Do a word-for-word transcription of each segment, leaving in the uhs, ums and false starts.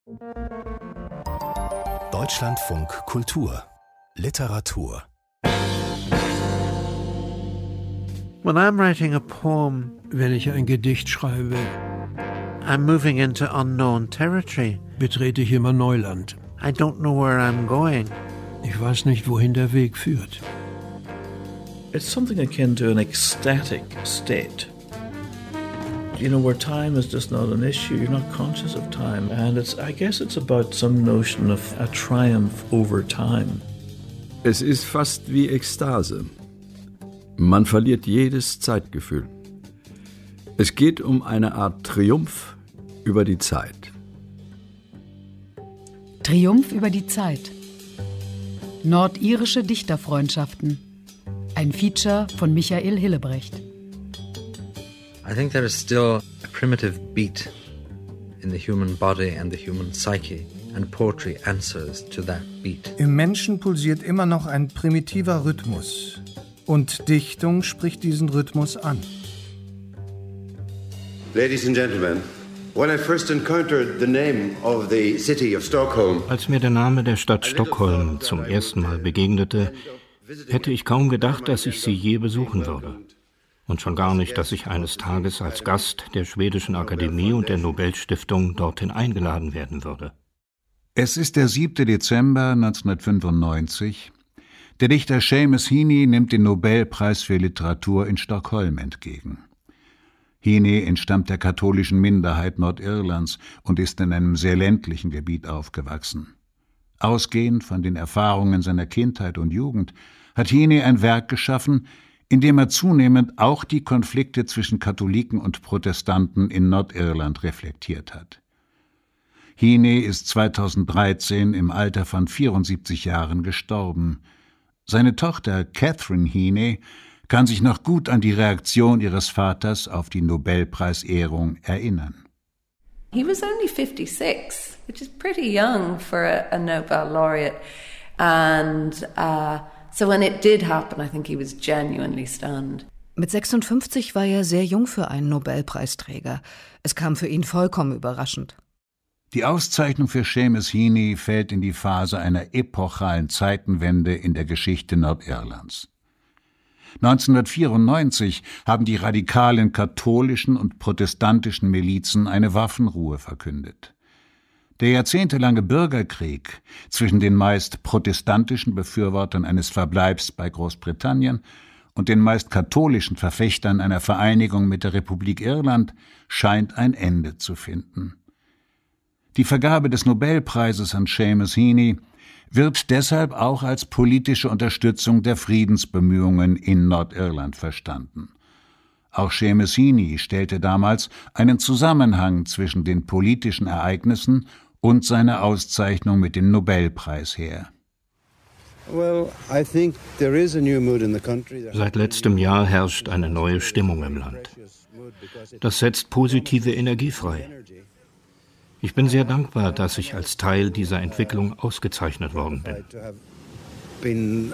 Deutschlandfunk Kultur Literatur. When I'm writing a poem, wenn ich ein Gedicht schreibe, I'm moving into unknown territory. betrete ich immer Neuland. I don't know where I'm going. Ich weiß nicht, wohin der Weg führt. It's something akin to an ecstatic state. You know, where time is just not an issue. You're not conscious of time. And it's, I guess it's about some notion of a triumph over time. Es ist fast wie Ekstase. Man verliert jedes Zeitgefühl. Es geht um eine Art Triumph über die Zeit. Triumph über die Zeit. Nordirische Dichterfreundschaften. Ein Feature von Michael Hillebrecht. I think there is still a primitive beat in the human body and the human psyche, and poetry answers to that beat. Im Menschen pulsiert immer noch ein primitiver Rhythmus, und Dichtung spricht diesen Rhythmus an. Ladies and gentlemen, when I first encountered the name of the city of Stockholm, als mir der Name der Stadt Stockholm zum ersten Mal begegnete, hätte ich kaum gedacht, dass ich sie je besuchen würde. Und schon gar nicht, dass ich eines Tages als Gast der Schwedischen Akademie und der Nobelstiftung dorthin eingeladen werden würde. Es ist der siebte Dezember neunzehnhundertfünfundneunzig. Der Dichter Seamus Heaney nimmt den Nobelpreis für Literatur in Stockholm entgegen. Heaney entstammt der katholischen Minderheit Nordirlands und ist in einem sehr ländlichen Gebiet aufgewachsen. Ausgehend von den Erfahrungen seiner Kindheit und Jugend hat Heaney ein Werk geschaffen, in dem er zunehmend auch die Konflikte zwischen Katholiken und Protestanten in Nordirland reflektiert hat. Heaney ist zweitausenddreizehn im Alter von vierundsiebzig Jahren gestorben. Seine Tochter Catherine Heaney kann sich noch gut an die Reaktion ihres Vaters auf die Nobelpreisehrung erinnern. He was only fifty-six, which is pretty young for a, a Nobel laureate. And uh, so when it did happen, I think he was genuinely stunned. Mit sechsundfünfzig war er sehr jung für einen Nobelpreisträger. Es kam für ihn vollkommen überraschend. Die Auszeichnung für Seamus Heaney fällt in die Phase einer epochalen Zeitenwende in der Geschichte Nordirlands. neunzehnhundertvierundneunzig haben die radikalen katholischen und protestantischen Milizen eine Waffenruhe verkündet. Der jahrzehntelange Bürgerkrieg zwischen den meist protestantischen Befürwortern eines Verbleibs bei Großbritannien und den meist katholischen Verfechtern einer Vereinigung mit der Republik Irland scheint ein Ende zu finden. Die Vergabe des Nobelpreises an Seamus Heaney wird deshalb auch als politische Unterstützung der Friedensbemühungen in Nordirland verstanden. Auch Seamus Heaney stellte damals einen Zusammenhang zwischen den politischen Ereignissen und seiner Auszeichnung mit dem Nobelpreis her. Seit letztem Jahr herrscht eine neue Stimmung im Land. Das setzt positive Energie frei. Ich bin sehr dankbar, dass ich als Teil dieser Entwicklung ausgezeichnet worden bin.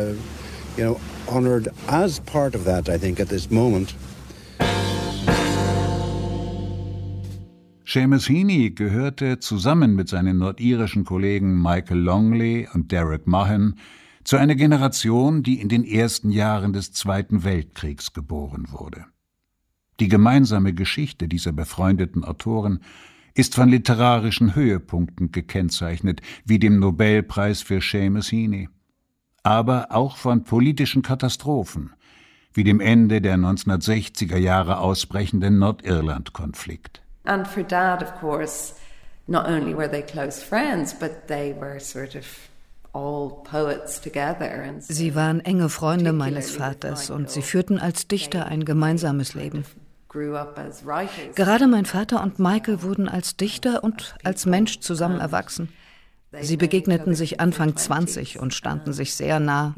Seamus Heaney gehörte zusammen mit seinen nordirischen Kollegen Michael Longley und Derek Mahon zu einer Generation, die in den ersten Jahren des Zweiten Weltkriegs geboren wurde. Die gemeinsame Geschichte dieser befreundeten Autoren ist von literarischen Höhepunkten gekennzeichnet, wie dem Nobelpreis für Seamus Heaney, aber auch von politischen Katastrophen, wie dem Ende der neunzehnhundertsechziger Jahre ausbrechenden Nordirland-Konflikt. And for Dad, of course, not only were they close friends, but they were sort of all poets together. And so sie waren enge Freunde meines Vaters und sie führten als Dichter ein gemeinsames Leben. Gerade mein Vater und Michael wurden als Dichter und als Mensch zusammen erwachsen. Sie begegneten sich Anfang zwanzig und standen sich sehr nah.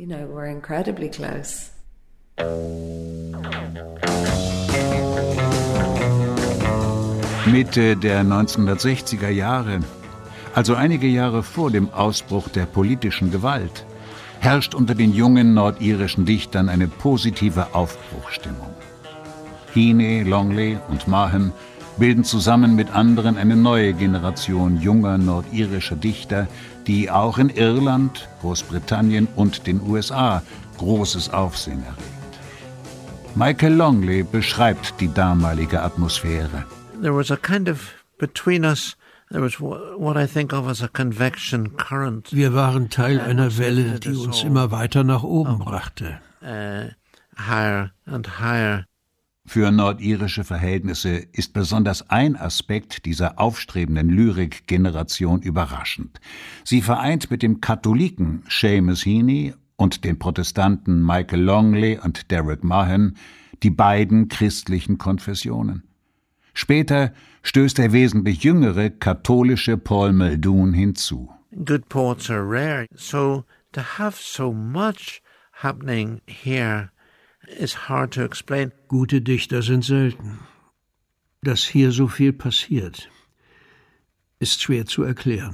Mitte der neunzehnhundertsechziger Jahre, also einige Jahre vor dem Ausbruch der politischen Gewalt, herrscht unter den jungen nordirischen Dichtern eine positive Aufbruchstimmung. Heaney, Longley und Mahon bilden zusammen mit anderen eine neue Generation junger nordirischer Dichter, die auch in Irland, Großbritannien und den U S A großes Aufsehen erregt. Michael Longley beschreibt die damalige Atmosphäre. There was a kind of between us. There was what I think of as a convection current. Wir waren Teil einer Welle, die uns immer weiter nach oben brachte. Uh, higher and higher. Für nordirische Verhältnisse ist besonders ein Aspekt dieser aufstrebenden Lyrik-Generation überraschend. Sie vereint mit dem Katholiken Seamus Heaney und den Protestanten Michael Longley und Derek Mahon die beiden christlichen Konfessionen. Später stößt der wesentlich jüngere katholische Paul Muldoon hinzu. Good poets are rare, so to have so much happening here is hard to explain. Gute Dichter sind selten. Dass hier so viel passiert, ist schwer zu erklären.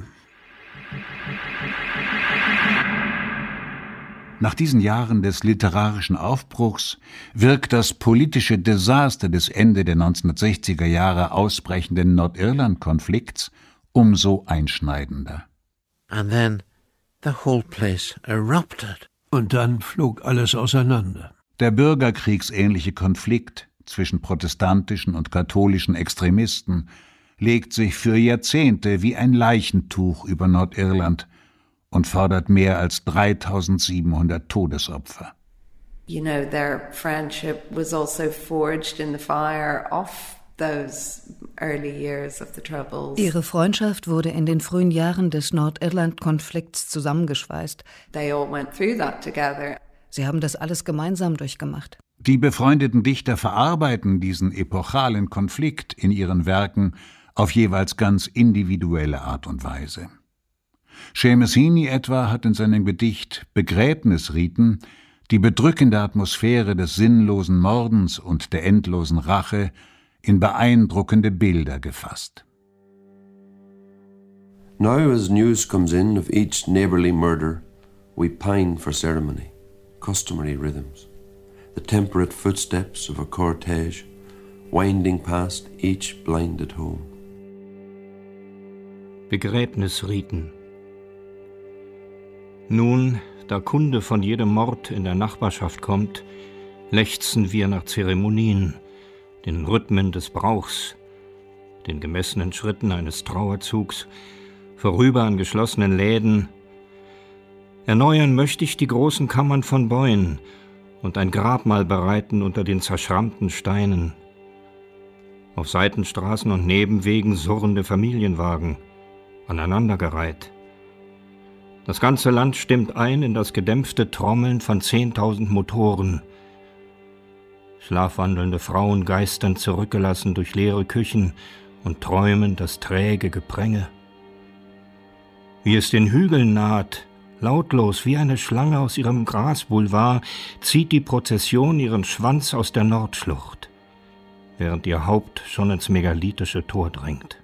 Nach diesen Jahren des literarischen Aufbruchs wirkt das politische Desaster des Ende der neunzehnhundertsechziger Jahre ausbrechenden Nordirland-Konflikts umso einschneidender. And then the whole place erupted. Und dann flog alles auseinander. Der bürgerkriegsähnliche Konflikt zwischen protestantischen und katholischen Extremisten legt sich für Jahrzehnte wie ein Leichentuch über Nordirland und fordert mehr als dreitausendsiebenhundert Todesopfer. You know, their friendship was also forged in the fire of those early years of the Troubles. Ihre Freundschaft wurde in den frühen Jahren des Nordirland-Konflikts zusammengeschweißt. They all went through that together. Sie haben das alles gemeinsam durchgemacht. Die befreundeten Dichter verarbeiten diesen epochalen Konflikt in ihren Werken auf jeweils ganz individuelle Art und Weise. Seamus Heaney etwa hat in seinem Gedicht Begräbnisriten die bedrückende Atmosphäre des sinnlosen Mordens und der endlosen Rache in beeindruckende Bilder gefasst. Now as news comes in of each neighbourly murder, we pine for ceremony, customary rhythms, the temperate footsteps of a cortege, winding past each blinded home. Begräbnisriten. Nun, da Kunde von jedem Mord in der Nachbarschaft kommt, lechzen wir nach Zeremonien, den Rhythmen des Brauchs, den gemessenen Schritten eines Trauerzugs, vorüber an geschlossenen Läden. Erneuern möchte ich die großen Kammern von Bäuen und ein Grabmal bereiten unter den zerschrammten Steinen. Auf Seitenstraßen und Nebenwegen surrende Familienwagen, aneinandergereiht. Das ganze Land stimmt ein in das gedämpfte Trommeln von zehntausend Motoren. Schlafwandelnde Frauen geistern zurückgelassen durch leere Küchen und träumen das träge Gepränge. Wie es den Hügeln naht, lautlos wie eine Schlange aus ihrem Grasboulevard, zieht die Prozession ihren Schwanz aus der Nordschlucht, während ihr Haupt schon ins megalithische Tor drängt.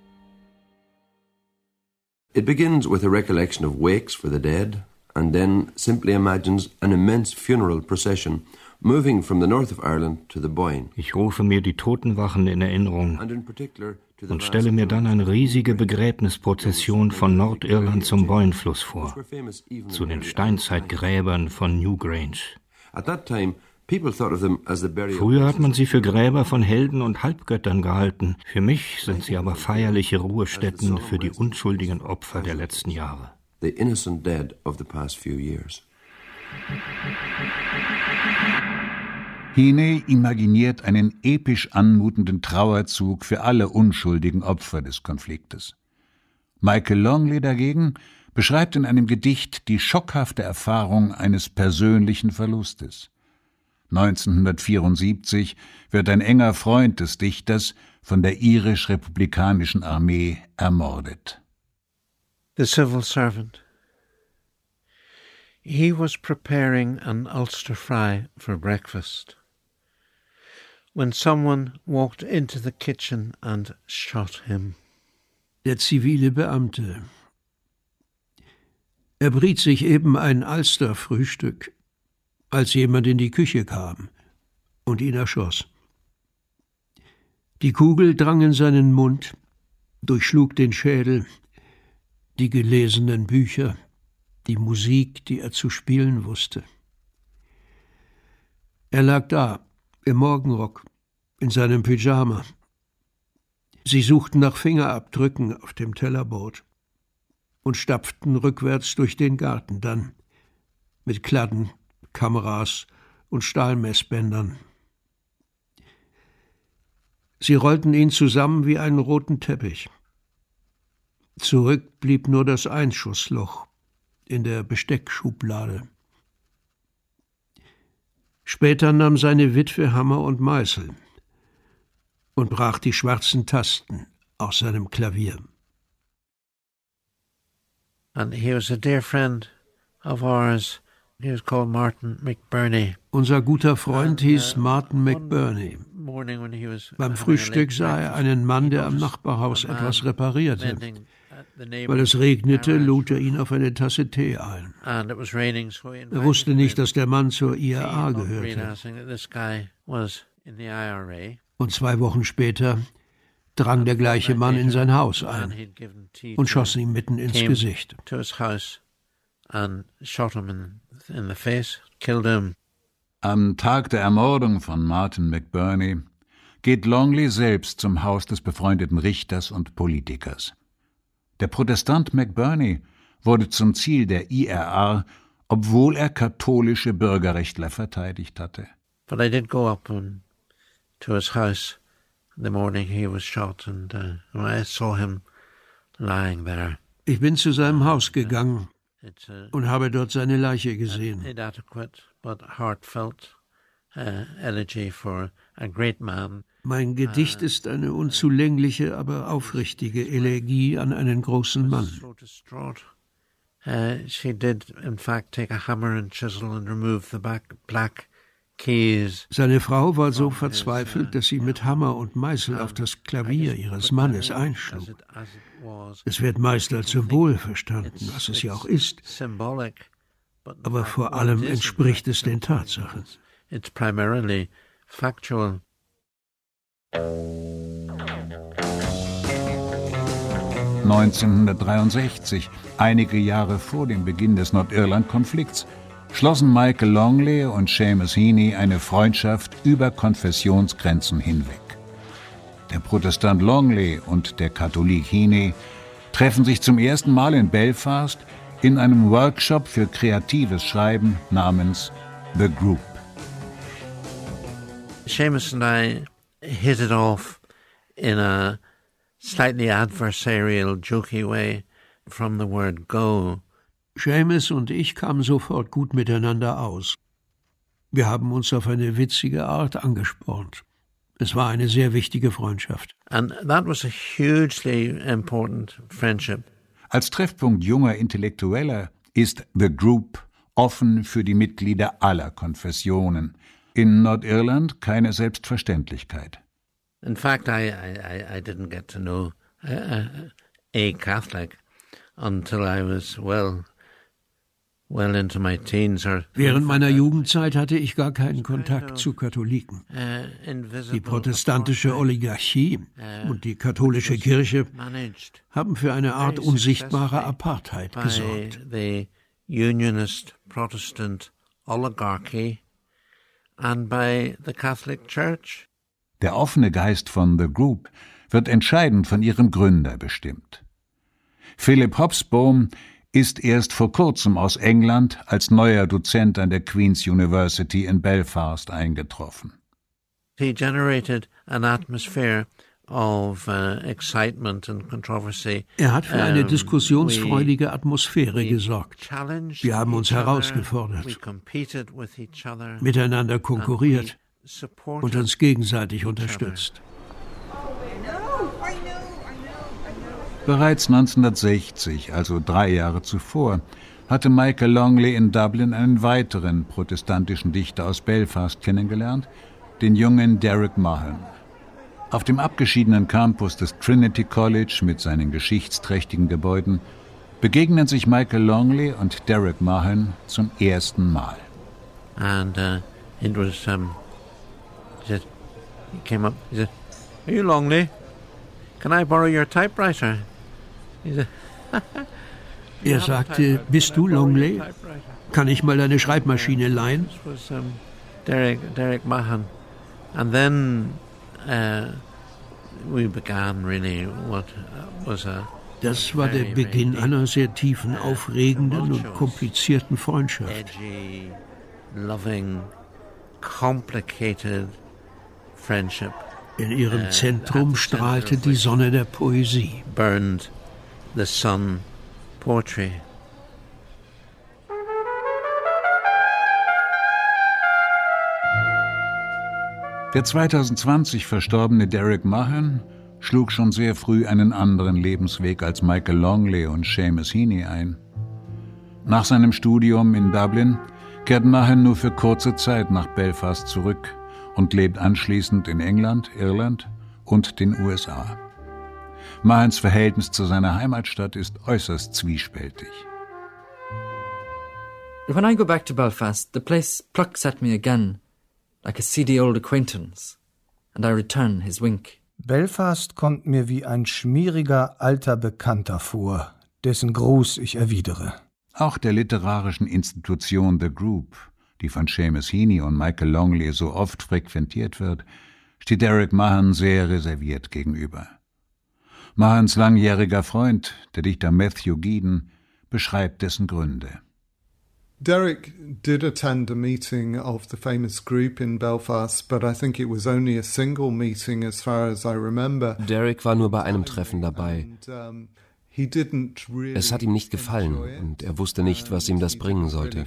It begins with a recollection of wakes for the dead, and then simply imagines an immense funeral procession moving from the north of Ireland to the Boyne. Ich rufe mir die Totenwachen in Erinnerung und stelle mir dann eine riesige Begräbnisprozession von Nordirland zum Boyne-Fluss vor, zu den Steinzeitgräbern von Newgrange. At that time, people thought of them as the burial. Früher hat man sie für Gräber von Helden und Halbgöttern gehalten. Für mich sind sie aber feierliche Ruhestätten für die unschuldigen Opfer der letzten Jahre. The innocent dead of the past few years. Heaney imaginiert einen episch anmutenden Trauerzug für alle unschuldigen Opfer des Konfliktes. Michael Longley dagegen beschreibt in einem Gedicht die schockhafte Erfahrung eines persönlichen Verlustes. neunzehnhundertvierundsiebzig wird ein enger Freund des Dichters von der irisch-republikanischen Armee ermordet. The civil servant. He was preparing an Ulster fry for breakfast when someone walked into the kitchen and shot him. Der zivile Beamte. Er briet sich eben ein Ulster-Frühstück, als jemand in die Küche kam und ihn erschoss. Die Kugel drang in seinen Mund, durchschlug den Schädel, die gelesenen Bücher, die Musik, die er zu spielen wusste. Er lag da, im Morgenrock, in seinem Pyjama. Sie suchten nach Fingerabdrücken auf dem Tellerbrot und stapften rückwärts durch den Garten, dann mit Kladden, Kameras und Stahlmessbändern. Sie rollten ihn zusammen wie einen roten Teppich. Zurück blieb nur das Einschussloch in der Besteckschublade. Später nahm seine Witwe Hammer und Meißel und brach die schwarzen Tasten aus seinem Klavier. And he was a dear friend of ours. He was called Martin McBurney. Unser guter Freund hieß Martin McBurney. Beim Frühstück sah er einen Mann, der am Nachbarhaus etwas reparierte. Weil es regnete, lud er ihn auf eine Tasse Tee ein. Er wusste nicht, dass der Mann zur I R A gehörte. Und zwei Wochen später drang der gleiche Mann in sein Haus ein und schoss ihm mitten ins Gesicht. Am Tag der Ermordung von Martin McBurney geht Longley selbst zum Haus des befreundeten Richters und Politikers. Der Protestant McBurney wurde zum Ziel der I R A, obwohl er katholische Bürgerrechtler verteidigt hatte. But I did go up and to his house the morning he was shot, and uh, I saw him lying there. Ich bin zu seinem Haus gegangen und habe dort seine Leiche gesehen. Mein Gedicht ist eine unzulängliche, aber aufrichtige Elegie an einen großen Mann. She did, in fact, take a hammer and chisel and remove the back black keys. Seine Frau war so verzweifelt, dass sie mit Hammer und Meißel auf das Klavier ihres Mannes einschlug. Es wird meist als Symbol verstanden, was es ja auch ist, aber vor allem entspricht es den Tatsachen. It's primarily factual. neunzehnhundertdreiundsechzig, einige Jahre vor dem Beginn des Nordirland-Konflikts, schlossen Michael Longley und Seamus Heaney eine Freundschaft über Konfessionsgrenzen hinweg. Der Protestant Longley und der Katholik Heaney treffen sich zum ersten Mal in Belfast in einem Workshop für kreatives Schreiben namens The Group. Seamus and I hit it off in a slightly adversarial, jokey way from the word go. Seamus und ich kamen sofort gut miteinander aus. Wir haben uns auf eine witzige Art angespornt. Es war eine sehr wichtige Freundschaft. And that was a hugely important friendship. Als Treffpunkt junger Intellektueller ist The Group offen für die Mitglieder aller Konfessionen. In Nordirland keine Selbstverständlichkeit. In fact, I, I, I didn't get to know a, a Catholic until I was well, well into my teens. Or Während meiner Jugendzeit hatte ich gar keinen Kontakt zu Katholiken. Die protestantische Oligarchie und die katholische Kirche haben für eine Art unsichtbare Apartheid gesorgt. The Unionist Protestant Oligarchy and by the Catholic Church. Der offene Geist von The Group wird entscheidend von ihrem Gründer bestimmt. Philip Hobsbawm ist erst vor kurzem aus England als neuer Dozent an der Queen's University in Belfast eingetroffen. He generated an atmosphere of uh, excitement and controversy. Er hat für eine diskussionsfreudige Atmosphäre gesorgt. Wir haben uns herausgefordert, miteinander konkurriert und uns gegenseitig unterstützt. Bereits neunzehnhundertsechzig, also drei Jahre zuvor, hatte Michael Longley in Dublin einen weiteren protestantischen Dichter aus Belfast kennengelernt, den jungen Derek Mahon. Auf dem abgeschiedenen Campus des Trinity College mit seinen geschichtsträchtigen Gebäuden begegnen sich Michael Longley und Derek Mahon zum ersten Mal. And uh, it was um, he said, he came up, he said, Are you Longley? Can I borrow your typewriter? Er sagte, bist du Longley? Kann ich mal deine Schreibmaschine leihen? Das war Derek, Derek Mahan. And then uh, we began really what was a Das war der Beginn einer sehr tiefen, aufregenden und komplizierten Freundschaft. Edgy, loving, complicated friendship. In ihrem Zentrum strahlte die Sonne der Poesie. Burned the sun poetry. Der zweitausendzwanzig verstorbene Derek Mahan schlug schon sehr früh einen anderen Lebensweg als Michael Longley und Seamus Heaney ein. Nach seinem Studium in Dublin kehrt Mahan nur für kurze Zeit nach Belfast zurück und lebt anschließend in England, Irland und den U S A. Mahans Verhältnis zu seiner Heimatstadt ist äußerst zwiespältig. When I go back to Belfast, the place plucks at me again, like a seedy old acquaintance, and I return his wink. Belfast kommt mir wie ein schmieriger alter Bekannter vor, dessen Gruß ich erwidere. Auch der literarischen Institution The Group, die von Seamus Heaney und Michael Longley so oft frequentiert wird, steht Derek Mahan sehr reserviert gegenüber. Mahans langjähriger Freund, der Dichter Matthew Geeden, beschreibt dessen Gründe. Derek did attend a meeting of the famous group in Belfast, but I think it was only a single meeting as far as I remember. Derek war nur bei einem Treffen dabei. Es hat ihm nicht gefallen und er wusste nicht, was ihm das bringen sollte.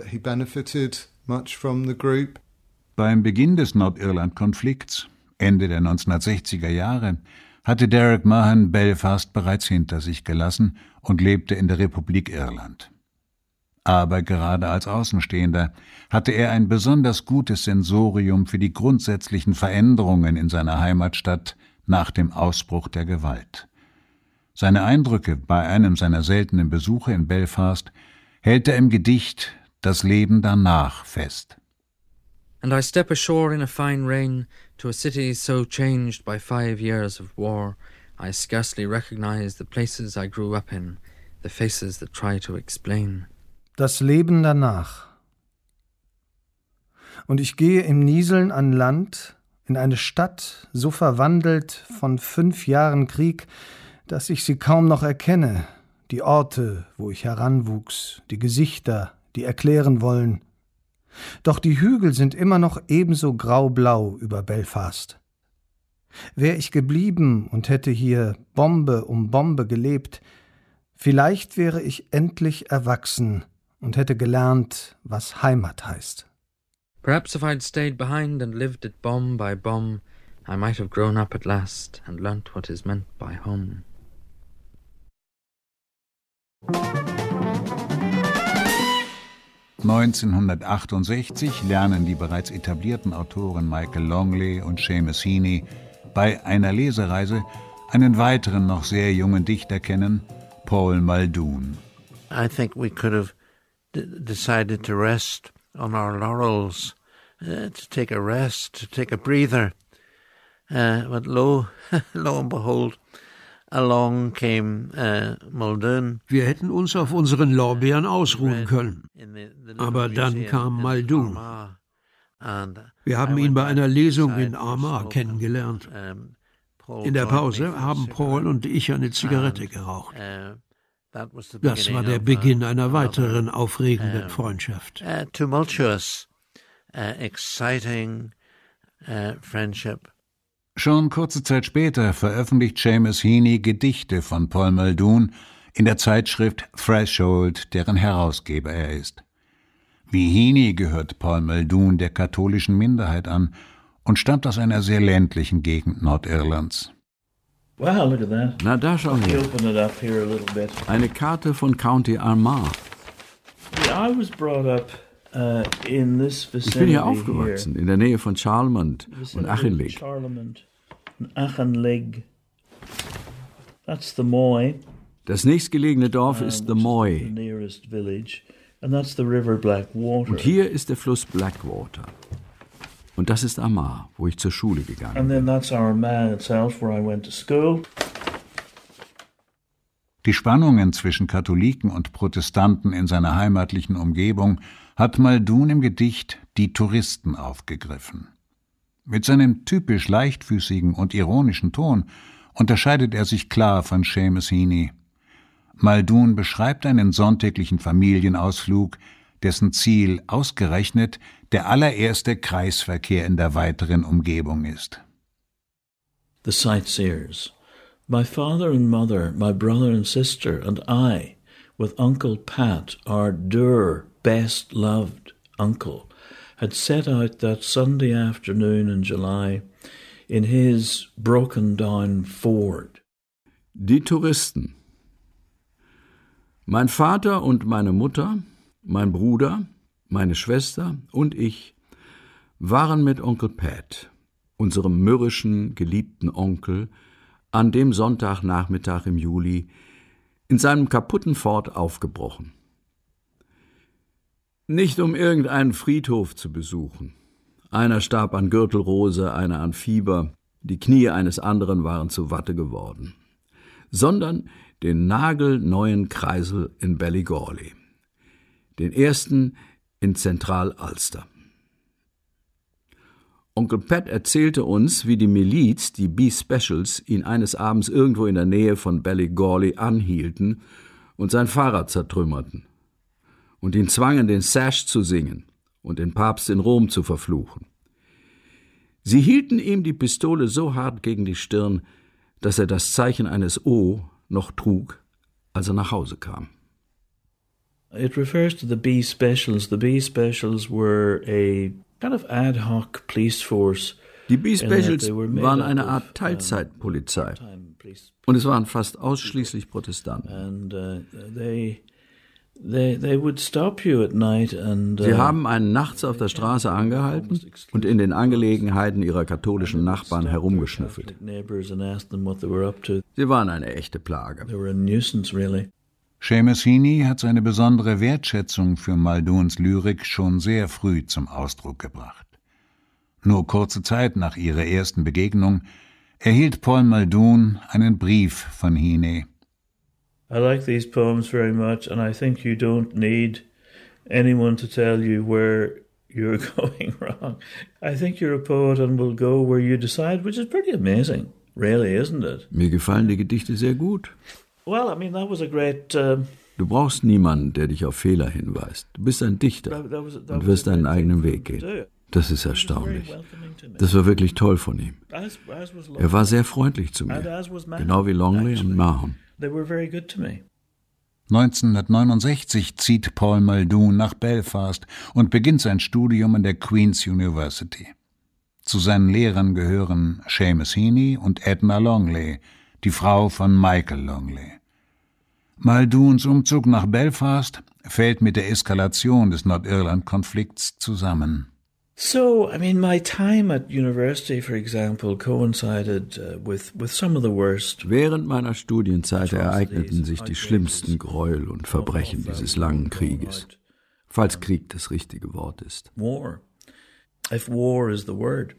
Beim Beginn des Nordirland-Konflikts, Ende der neunzehnhundertsechziger Jahre, hatte Derek Mahan Belfast bereits hinter sich gelassen und lebte in der Republik Irland. Aber gerade als Außenstehender hatte er ein besonders gutes Sensorium für die grundsätzlichen Veränderungen in seiner Heimatstadt nach dem Ausbruch der Gewalt. Seine Eindrücke bei einem seiner seltenen Besuche in Belfast hält er im Gedicht »Das Leben danach« fest. And I step ashore in a fine rain to a city so changed by five years of war, I scarcely recognize the places I grew up in, the faces that try to explain. Das Leben danach. Und ich gehe im Nieseln an Land, in eine Stadt, so verwandelt von fünf Jahren Krieg, dass ich sie kaum noch erkenne, die Orte, wo ich heranwuchs, die Gesichter, die erklären wollen. Doch die Hügel sind immer noch ebenso grau-blau über Belfast. Wär ich geblieben und hätte hier Bombe um Bombe gelebt, vielleicht wäre ich endlich erwachsen und hätte gelernt, was Heimat heißt. Perhaps if I'd stayed behind and lived it bomb by bomb, I might have grown up at last and learnt what is meant by home. neunzehnhundertachtundsechzig lernen die bereits etablierten Autoren Michael Longley und Seamus Heaney bei einer Lesereise einen weiteren noch sehr jungen Dichter kennen, Paul Muldoon. I think we could have d- decided to rest on our laurels, uh, to take a rest, to take a breather. Uh, but lo, lo and behold, along came uh, Muldoon. Wir hätten uns auf unseren Lorbeeren ausruhen können. Aber dann kam Muldoon. Wir haben ihn bei einer Lesung in Armagh kennengelernt. In der Pause haben Paul und ich eine Zigarette geraucht. Das war der Beginn einer weiteren aufregenden Freundschaft. Tumultuous, exciting friendship. Schon kurze Zeit später veröffentlicht Seamus Heaney Gedichte von Paul Muldoon in der Zeitschrift Threshold, deren Herausgeber er ist. Wie Heaney gehört Paul Muldoon der katholischen Minderheit an und stammt aus einer sehr ländlichen Gegend Nordirlands. Wow, look at that. Na, da schau her. Open it up here a little bit. Eine Karte von County Armagh. Yeah, I was brought up uh, in this vicinity. Ich bin hier aufgewachsen, here. in der Nähe von Charlemont und Achenlig. Charlemont and Achenlig. That's the Moy. Das nächstgelegene Dorf uh, ist The Moy. The nearest village. And that's the river Blackwater. Und hier ist der Fluss Blackwater. Und das ist Armagh, wo ich zur Schule gegangen bin. And then that's Armagh itself, where I went to school. Die Spannungen zwischen Katholiken und Protestanten in seiner heimatlichen Umgebung hat Muldoon im Gedicht »Die Touristen« aufgegriffen. Mit seinem typisch leichtfüßigen und ironischen Ton unterscheidet er sich klar von Seamus Heaney. Muldoon beschreibt einen sonntäglichen Familienausflug, dessen Ziel ausgerechnet der allererste Kreisverkehr in der weiteren Umgebung ist. The sightseers. My father and mother, my brother and sister, and I, with Uncle Pat, our dear, best-loved uncle, had set out that Sunday afternoon in July in his broken-down Ford. Die Touristen. Mein Vater und meine Mutter, mein Bruder, meine Schwester und ich waren mit Onkel Pat, unserem mürrischen, geliebten Onkel, an dem Sonntagnachmittag im Juli in seinem kaputten Ford aufgebrochen. Nicht um irgendeinen Friedhof zu besuchen. Einer starb an Gürtelrose, einer an Fieber, die Knie eines anderen waren zu Watte geworden, sondern den nagelneuen Kreisel in Ballygawley, den ersten in Zentral-Ulster. Onkel Pat erzählte uns, wie die Miliz, die B-Specials, ihn eines Abends irgendwo in der Nähe von Ballygawley anhielten und sein Fahrrad zertrümmerten und ihn zwangen, den Sash zu singen und den Papst in Rom zu verfluchen. Sie hielten ihm die Pistole so hart gegen die Stirn, dass er das Zeichen eines O noch trug, als er nach Hause kam. It refers to the B-Specials. The B-Specials were a kind of ad hoc police force. Die B-Specials waren eine Art Teilzeitpolizei und es waren fast ausschließlich Protestanten. And uh, they they they would stop you at night and uh, Sie haben einen nachts auf der Straße angehalten und in den Angelegenheiten ihrer katholischen Nachbarn herumgeschnüffelt. Sie waren eine echte Plage. They were a nuisance, really. Seamus Heaney hat seine besondere Wertschätzung für Muldoons Lyrik schon sehr früh zum Ausdruck gebracht. Nur kurze Zeit nach ihrer ersten Begegnung erhielt Paul Muldoon einen Brief von Heaney. I like these poems very much, and I think you don't need anyone to tell you where you're going wrong. I think you're a poet and will go where you decide, which is pretty amazing, really, isn't it? Mir gefallen die Gedichte sehr gut. Well, I mean, that was a great... Uh, Du brauchst niemanden, der dich auf Fehler hinweist. Du bist ein Dichter und wirst deinen eigenen Weg gehen. Das ist erstaunlich. Das war wirklich toll von ihm. Er war sehr freundlich zu mir, genau wie Longley und Mahon. neunzehnhundertneunundsechzig zieht Paul Muldoon nach Belfast und beginnt sein Studium an der Queen's University. Zu seinen Lehrern gehören Seamus Heaney und Edna Longley, die Frau von Michael Longley. Muldoons Umzug nach Belfast fällt mit der Eskalation des Nordirland-Konflikts zusammen. So, I mean, my time at university, for example, coincided uh, with, with some of the worst. Während meiner Studienzeit ereigneten sich die schlimmsten Gräuel und Verbrechen dieses langen Krieges, falls Krieg das richtige Wort ist. War. If war is the word.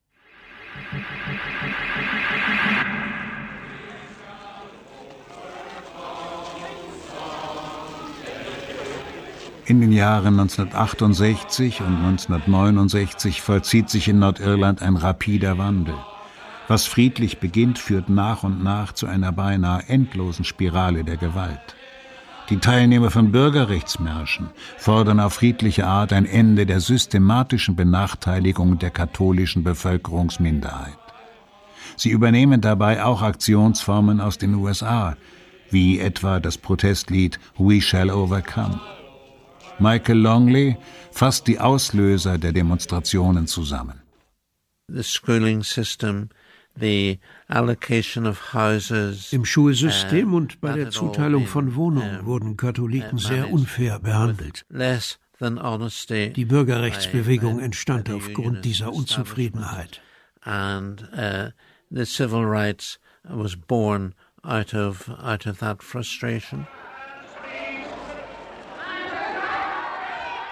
In den Jahren neunzehnhundertachtundsechzig und neunzehnhundertneunundsechzig vollzieht sich in Nordirland ein rapider Wandel. Was friedlich beginnt, führt nach und nach zu einer beinahe endlosen Spirale der Gewalt. Die Teilnehmer von Bürgerrechtsmärschen fordern auf friedliche Art ein Ende der systematischen Benachteiligung der katholischen Bevölkerungsminderheit. Sie übernehmen dabei auch Aktionsformen aus den U S A, wie etwa das Protestlied We Shall Overcome. Michael Longley fasst die Auslöser der Demonstrationen zusammen. The schooling system, the allocation of houses. Im Schulsystem und bei der Zuteilung von Wohnungen wurden Katholiken sehr unfair behandelt. Die Bürgerrechtsbewegung entstand aufgrund dieser Unzufriedenheit. And uh, the civil rights was born out of out of that frustration.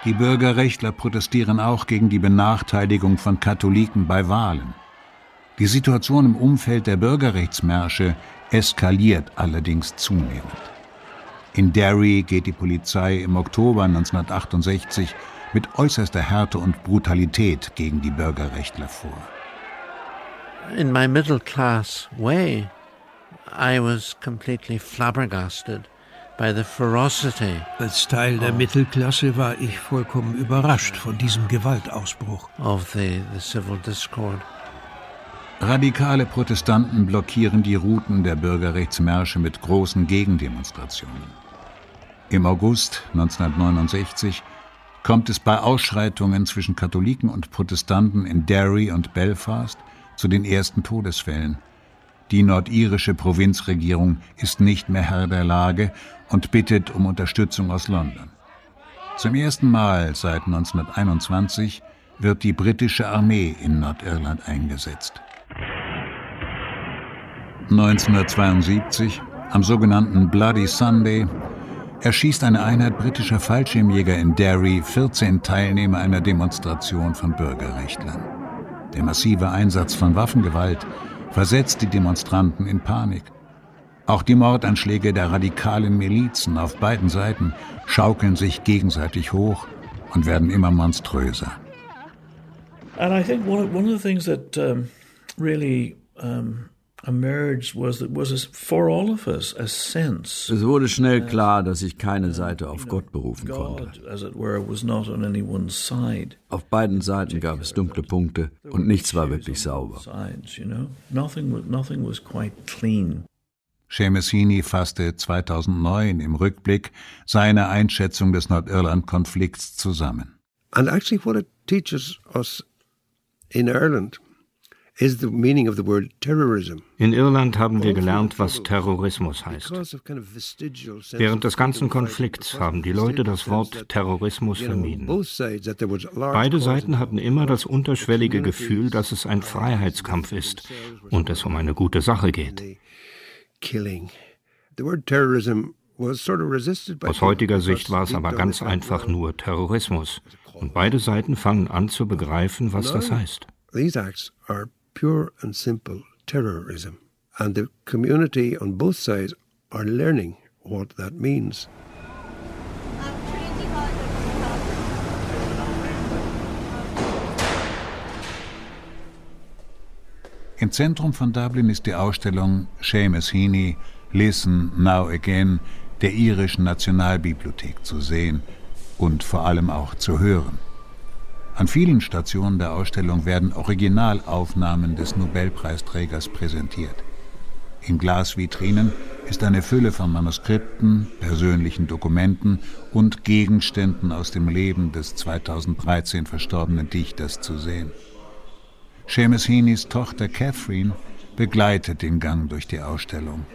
Die Bürgerrechtler protestieren auch gegen die Benachteiligung von Katholiken bei Wahlen. Die Situation im Umfeld der Bürgerrechtsmärsche eskaliert allerdings zunehmend. In Derry geht die Polizei im Oktober neunzehnhundertachtundsechzig mit äußerster Härte und Brutalität gegen die Bürgerrechtler vor. In my middle class way, I was completely flabbergasted by the ferocity. Als Teil der Mittelklasse war ich vollkommen überrascht von diesem Gewaltausbruch. Of the, the civil discord. Radikale Protestanten blockieren die Routen der Bürgerrechtsmärsche mit großen Gegendemonstrationen. Im August neunzehnhundertneunundsechzig kommt es bei Ausschreitungen zwischen Katholiken und Protestanten in Derry und Belfast zu den ersten Todesfällen. Die nordirische Provinzregierung ist nicht mehr Herr der Lage und bittet um Unterstützung aus London. Zum ersten Mal seit neunzehnhunderteinundzwanzig wird die britische Armee in Nordirland eingesetzt. neunzehnhundertzweiundsiebzig, am sogenannten Bloody Sunday, erschießt eine Einheit britischer Fallschirmjäger in Derry vierzehn Teilnehmer einer Demonstration von Bürgerrechtlern. Der massive Einsatz von Waffengewalt versetzt die Demonstranten in Panik. Auch die Mordanschläge der radikalen Milizen auf beiden Seiten schaukeln sich gegenseitig hoch und werden immer monströser. And I think one of, one of the things that um, really um, emerged was that was a, for all of us a sense. Es wurde schnell klar, dass ich keine Seite auf Gott berufen konnte. As it were, was not on anyone's side. Auf beiden Seiten gab es dunkle Punkte und nichts war wirklich sauber. Sides, you know, nothing, nothing was quite clean. Seamus Heaney fasste zweitausendneun im Rückblick seine Einschätzung des Nordirland-Konflikts zusammen. And actually what it teaches us in Ireland is the meaning of the word terrorism. In Irland haben wir gelernt, was Terrorismus heißt. Während des ganzen Konflikts haben die Leute das Wort Terrorismus vermieden. Beide Seiten hatten immer das unterschwellige Gefühl, dass es ein Freiheitskampf ist und es um eine gute Sache geht. Aus heutiger Sicht war es aber ganz einfach nur Terrorismus. Und beide Seiten fangen an zu begreifen, was das heißt. These acts are pure and simple terrorism. And the community on both sides are learning what that means. Im Zentrum von Dublin ist die Ausstellung Seamus Heaney, Listen Now Again, der irischen Nationalbibliothek zu sehen und vor allem auch zu hören. An vielen Stationen der Ausstellung werden Originalaufnahmen des Nobelpreisträgers präsentiert. In Glasvitrinen ist eine Fülle von Manuskripten, persönlichen Dokumenten und Gegenständen aus dem Leben des zweitausenddreizehn verstorbenen Dichters zu sehen. Seamus Heaneys Tochter Catherine begleitet den Gang durch die Ausstellung.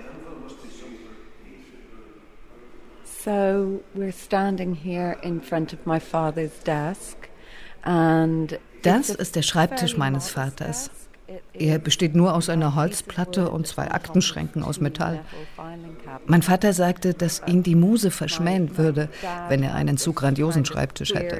So we're standing here in front of my father's desk. And das ist der Schreibtisch meines Vaters. Er besteht nur aus einer Holzplatte und zwei Aktenschränken aus Metall. Mein Vater sagte, dass ihn die Muse verschmähen würde, wenn er einen zu grandiosen Schreibtisch hätte.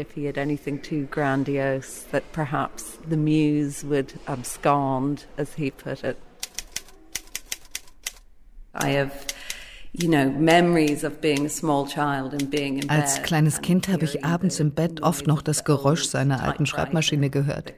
Als kleines Kind habe ich abends im Bett oft noch das Geräusch seiner alten Schreibmaschine gehört.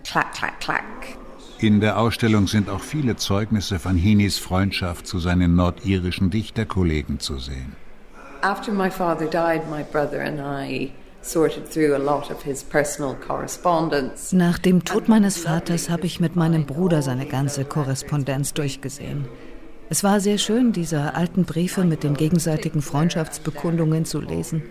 In der Ausstellung sind auch viele Zeugnisse von Heaneys Freundschaft zu seinen nordirischen Dichterkollegen zu sehen. After my father died, my brother and I sorted through a lot of his personal correspondence. Nach dem Tod meines Vaters habe ich mit meinem Bruder seine ganze Korrespondenz durchgesehen. Es war sehr schön, diese alten Briefe mit den gegenseitigen Freundschaftsbekundungen zu lesen.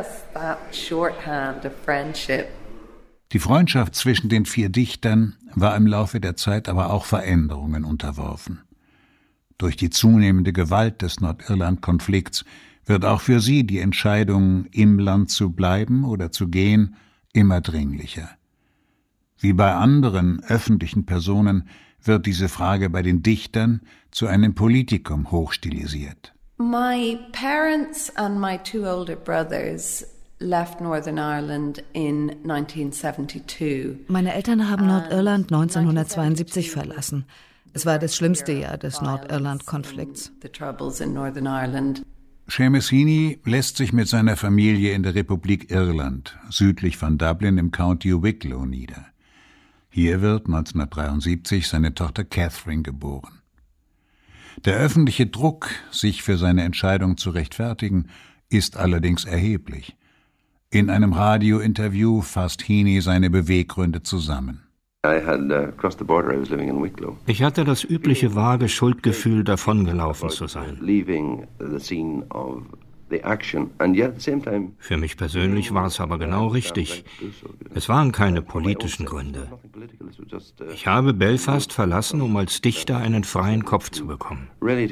Die Freundschaft zwischen den vier Dichtern war im Laufe der Zeit aber auch Veränderungen unterworfen. Durch die zunehmende Gewalt des Nordirland-Konflikts wird auch für sie die Entscheidung, im Land zu bleiben oder zu gehen, immer dringlicher. Wie bei anderen öffentlichen Personen wird diese Frage bei den Dichtern zu einem Politikum hochstilisiert. My parents and my two older brothers left Northern Ireland in nineteen seventy-two. Meine Eltern haben Nordirland neunzehnhundertzweiundsiebzig verlassen. Es war das schlimmste Jahr des Nordirland-Konflikts. Seamus Heaney lässt sich mit seiner Familie in der Republik Irland, südlich von Dublin im County Wicklow nieder. Hier wird neunzehnhundertdreiundsiebzig seine Tochter Catherine geboren. Der öffentliche Druck, sich für seine Entscheidung zu rechtfertigen, ist allerdings erheblich. In einem Radiointerview fasst Heaney seine Beweggründe zusammen. Ich hatte das übliche vage Schuldgefühl, davongelaufen zu sein. Für mich persönlich war es aber genau richtig. Es waren keine politischen Gründe. Ich habe Belfast verlassen, um als Dichter einen freien Kopf zu bekommen.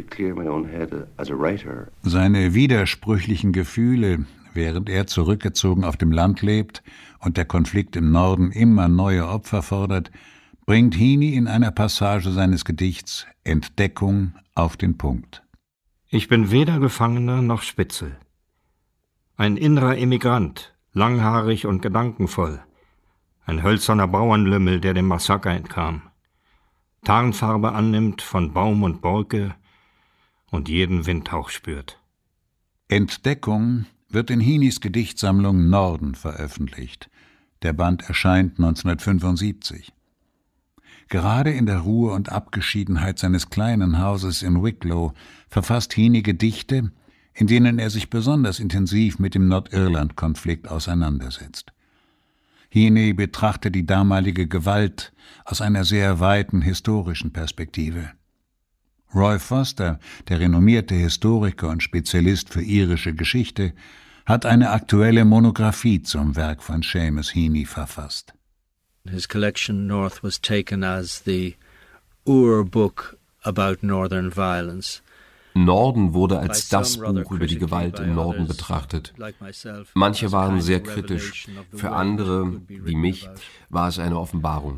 Seine widersprüchlichen Gefühle, während er zurückgezogen auf dem Land lebt und der Konflikt im Norden immer neue Opfer fordert, bringt Heaney in einer Passage seines Gedichts Entdeckung auf den Punkt. Ich bin weder Gefangener noch Spitzel. Ein innerer Emigrant, langhaarig und gedankenvoll. Ein hölzerner Bauernlümmel, der dem Massaker entkam. Tarnfarbe annimmt von Baum und Borke und jeden Windhauch spürt. Entdeckung wird in Heaneys Gedichtsammlung Norden veröffentlicht. Der Band erscheint neunzehnhundertfünfundsiebzig. Gerade in der Ruhe und Abgeschiedenheit seines kleinen Hauses in Wicklow verfasst Heaney Gedichte, in denen er sich besonders intensiv mit dem Nordirland-Konflikt auseinandersetzt. Heaney betrachtet die damalige Gewalt aus einer sehr weiten historischen Perspektive. Roy Foster, der renommierte Historiker und Spezialist für irische Geschichte, hat eine aktuelle Monographie zum Werk von Seamus Heaney verfasst. His collection North was taken as the ur-book about northern violence. Norden wurde als das Buch über die Gewalt im Norden betrachtet. Manche waren sehr kritisch, für andere, wie mich, war es eine Offenbarung.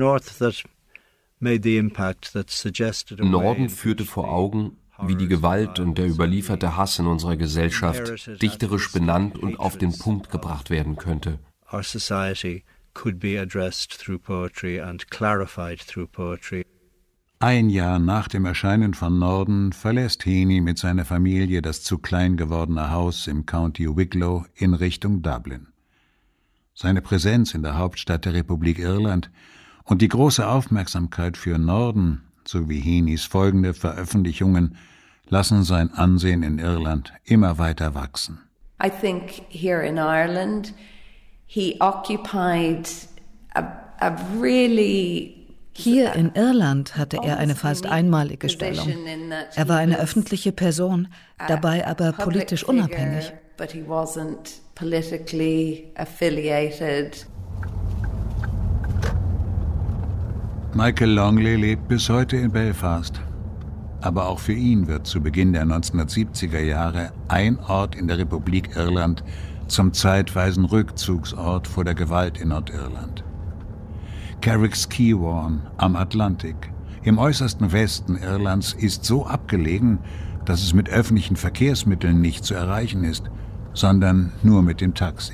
Norden führte vor Augen, wie die Gewalt und der überlieferte Hass in unserer Gesellschaft dichterisch benannt und auf den Punkt gebracht werden könnte. Ein Jahr nach dem Erscheinen von Norden verlässt Heaney mit seiner Familie das zu klein gewordene Haus im County Wicklow in Richtung Dublin. Seine Präsenz in der Hauptstadt der Republik Irland und die große Aufmerksamkeit für Norden sowie Heaneys folgende Veröffentlichungen lassen sein Ansehen in Irland immer weiter wachsen. I think here in Ireland he occupied a, a really Hier in Irland hatte er eine fast einmalige Stellung. Er war eine öffentliche Person, dabei aber politisch unabhängig. Michael Longley lebt bis heute in Belfast. Aber auch für ihn wird zu Beginn der neunzehnhundertsiebziger Jahre ein Ort in der Republik Irland zum zeitweisen Rückzugsort vor der Gewalt in Nordirland. Carrigskeewaun am Atlantik, im äußersten Westen Irlands, ist so abgelegen, dass es mit öffentlichen Verkehrsmitteln nicht zu erreichen ist, sondern nur mit dem Taxi.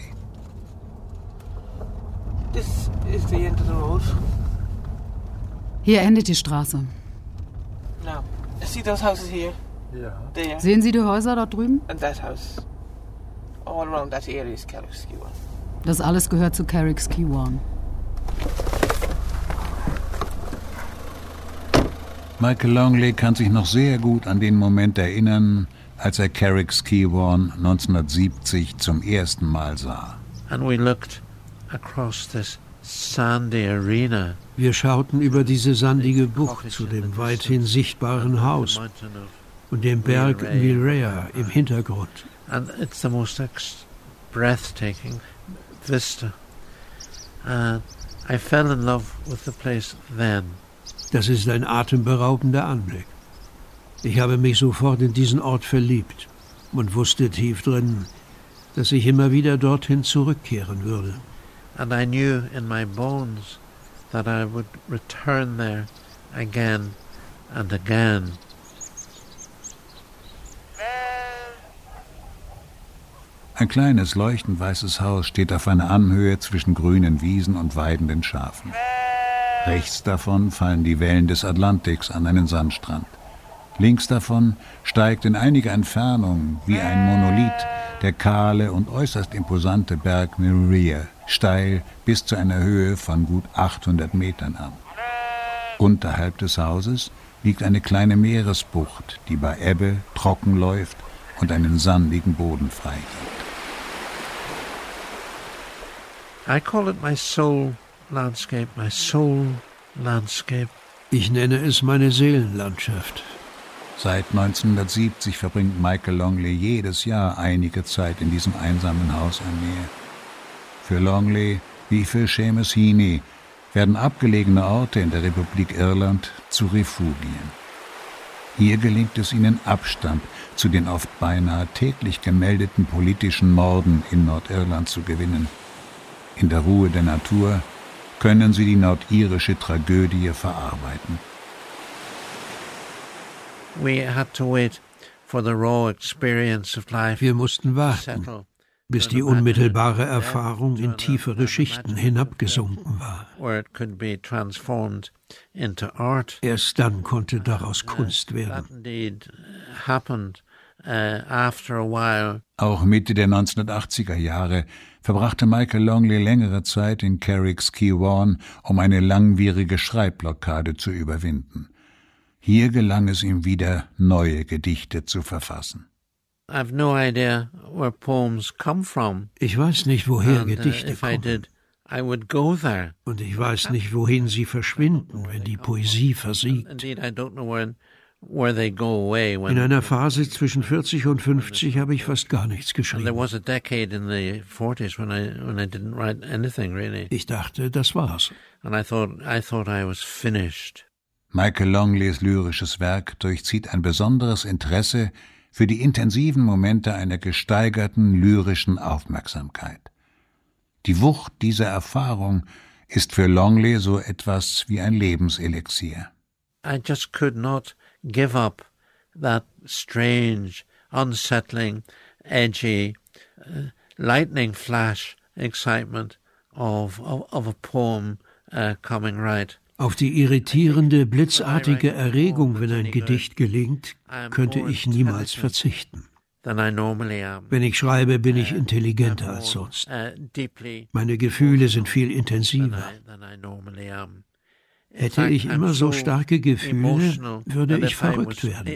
This is the end of the road. Hier endet die Straße. Now, see those houses here? Yeah. There. Sehen Sie die Häuser dort drüben? And that house. All around that area is Carrigskeewaun. Das alles gehört zu Carrigskeewaun. Michael Longley kann sich noch sehr gut an den Moment erinnern, als er Carrigskeewaun neunzehnhundertsiebzig zum ersten Mal sah. And we looked across this sandy arena. Wir schauten über diese sandige Bucht zu dem weithin sichtbaren Haus und dem Berg Wirea im Hintergrund. And it's the most breathtaking vista. And I fell in love with the place then. Das ist ein atemberaubender Anblick. Ich habe mich sofort in diesen Ort verliebt und wusste tief drin, dass ich immer wieder dorthin zurückkehren würde. And I knew in my bones that I would return there again and again. Ein kleines, leuchtend weißes Haus steht auf einer Anhöhe zwischen grünen Wiesen und weidenden Schafen. Rechts davon fallen die Wellen des Atlantiks an einen Sandstrand. Links davon steigt in einiger Entfernung wie ein Monolith der kahle und äußerst imposante Berg Miriya steil bis zu einer Höhe von gut achthundert Metern an. Unterhalb des Hauses liegt eine kleine Meeresbucht, die bei Ebbe trocken läuft und einen sandigen Boden freigibt. I call it my soul landscape, my soul landscape. Ich nenne es meine Seelenlandschaft. Seit neunzehnhundertsiebzig verbringt Michael Longley jedes Jahr einige Zeit in diesem einsamen Haus am Meer. Für Longley wie für Seamus Heaney werden abgelegene Orte in der Republik Irland zu Refugien. Hier gelingt es ihnen, Abstand zu den oft beinahe täglich gemeldeten politischen Morden in Nordirland zu gewinnen. In der Ruhe der Natur können sie die nordirische Tragödie verarbeiten. Wir mussten warten, bis die unmittelbare Erfahrung in tiefere Schichten hinabgesunken war. Erst dann konnte daraus Kunst werden. Auch Mitte der neunzehnhundertachtziger Jahre verbrachte Michael Longley längere Zeit in Carrick's Quay Warren, um eine langwierige Schreibblockade zu überwinden. Hier gelang es ihm wieder, neue Gedichte zu verfassen. Ich weiß nicht, woher Gedichte kommen. Und ich weiß nicht, wohin sie verschwinden, wenn die Poesie versiegt. In einer Phase zwischen vierzig und fünfzig habe ich fast gar nichts geschrieben. Ich dachte, das war's. Michael Longleys lyrisches Werk durchzieht ein besonderes Interesse für die intensiven Momente einer gesteigerten lyrischen Aufmerksamkeit. Die Wucht dieser Erfahrung ist für Longley so etwas wie ein Lebenselixier. I just could not give up that strange, unsettling, edgy, uh, lightning flash excitement of, of, of a poem uh, coming right. Auf die irritierende, blitzartige Erregung, wenn ein Gedicht gelingt, könnte ich niemals verzichten. Wenn ich schreibe, bin ich intelligenter als sonst. Meine Gefühle sind viel intensiver. Hätte ich immer so starke Gefühle, würde ich verrückt werden.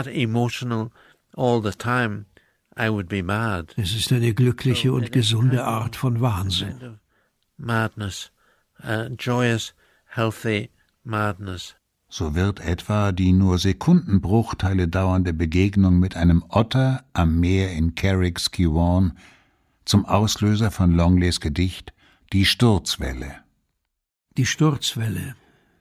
Es ist eine glückliche und gesunde Art von Wahnsinn. Madness, uh, joyous, healthy madness. So wird etwa die nur Sekundenbruchteile dauernde Begegnung mit einem Otter am Meer in Carrick's Quay Warren zum Auslöser von Longleys Gedicht »Die Sturzwelle«. Die Sturzwelle.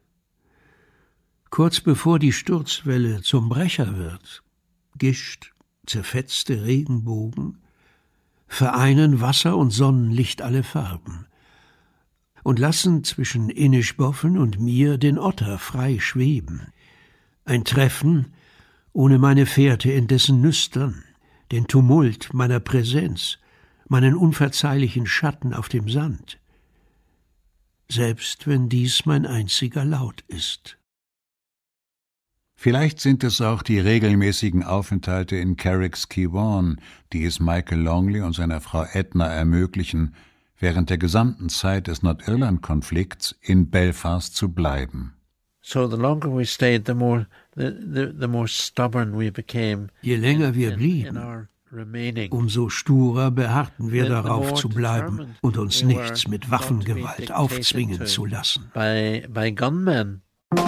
Kurz bevor die Sturzwelle zum Brecher wird, Gischt, zerfetzte Regenbogen, vereinen Wasser und Sonnenlicht alle Farben und lassen zwischen Inishbofin und mir den Otter frei schweben. Ein Treffen ohne meine Fährte in dessen Nüstern, den Tumult meiner Präsenz, meinen unverzeihlichen Schatten auf dem Sand, selbst wenn dies mein einziger Laut ist. Vielleicht sind es auch die regelmäßigen Aufenthalte in Carrick's Quay Warren, die es Michael Longley und seiner Frau Edna ermöglichen, während der gesamten Zeit des Nordirland-Konflikts in Belfast zu bleiben. So the longer we stayed, the more the, the, the more stubborn we became. Je länger wir blieben, umso sturer beharrten wir darauf zu bleiben und uns nichts mit Waffengewalt aufzwingen zu lassen. By, by gunmen.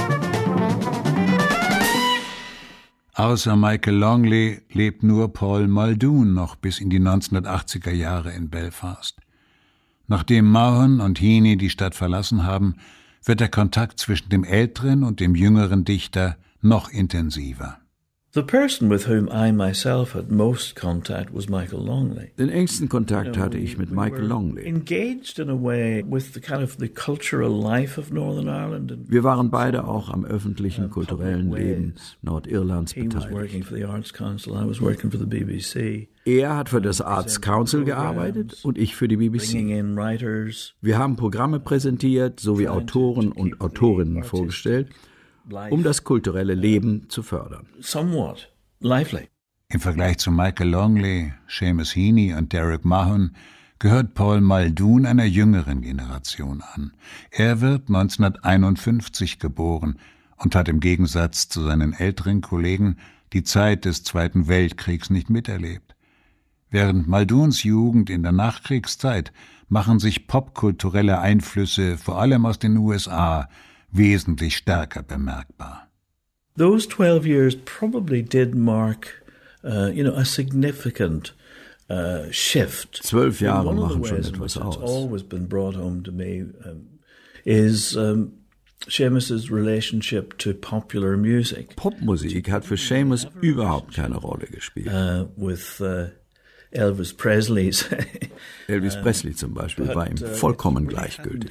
Außer Michael Longley lebt nur Paul Muldoon noch bis in die neunzehnhundertachtziger Jahre in Belfast. Nachdem Mahon und Heaney die Stadt verlassen haben, wird der Kontakt zwischen dem älteren und dem jüngeren Dichter noch intensiver. The person with whom I myself had most contact was Michael Longley. Den engsten Kontakt hatte ich mit Michael Longley. Engaged in a way with the kind of the cultural life of Northern Ireland. Wir waren beide auch am öffentlichen kulturellen Leben Nordirlands beteiligt. He was working for the Arts Council, I was working for the B B C. Er hat für das Arts Council gearbeitet und ich für die B B C. Wir haben Programme präsentiert sowie Autoren und Autorinnen vorgestellt, um das kulturelle Leben zu fördern. Somewhat lively. Im Vergleich zu Michael Longley, Seamus Heaney und Derek Mahon gehört Paul Muldoon einer jüngeren Generation an. Er wird neunzehnhunderteinundfünfzig geboren und hat im Gegensatz zu seinen älteren Kollegen die Zeit des Zweiten Weltkriegs nicht miterlebt. Während Muldoons Jugend in der Nachkriegszeit machen sich popkulturelle Einflüsse vor allem aus den U S A wesentlich stärker bemerkbar. Those twelve years probably did mark, uh, you know, a significant uh, shift. Zwölf Jahre machen schon etwas aus. It's always been brought home to me um, is um, Seamus's relationship to popular music. Popmusik hat für Seamus überhaupt keine Rolle gespielt. Uh, with uh, Elvis Presley's. Elvis Presley zum Beispiel war ihm vollkommen gleichgültig.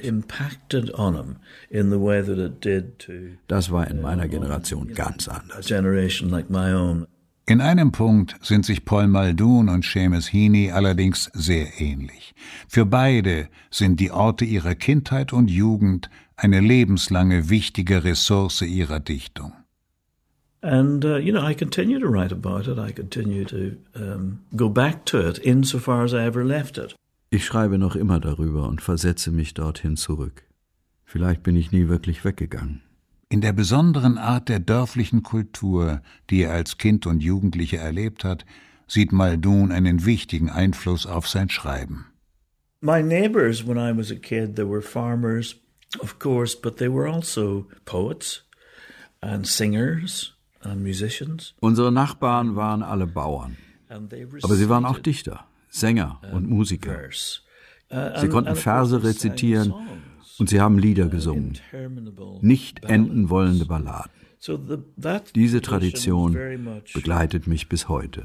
Das war in meiner Generation ganz anders. In einem Punkt sind sich Paul Muldoon und Seamus Heaney allerdings sehr ähnlich. Für beide sind die Orte ihrer Kindheit und Jugend eine lebenslange wichtige Ressource ihrer Dichtung. And, uh, you know, I continue to write about it. I continue to um, go back to it insofar as I ever left it. Ich schreibe noch immer darüber und versetze mich dorthin zurück. Vielleicht bin ich nie wirklich weggegangen. In der besonderen Art der dörflichen Kultur, die er als Kind und Jugendlicher erlebt hat, sieht Muldoon einen wichtigen Einfluss auf sein Schreiben. My neighbors when I was a kid, they were farmers, of course, but they were also poets and singers. Unsere Nachbarn waren alle Bauern, aber sie waren auch Dichter, Sänger und Musiker. Sie konnten Verse rezitieren und sie haben Lieder gesungen, nicht enden wollende Balladen. Diese Tradition begleitet mich bis heute.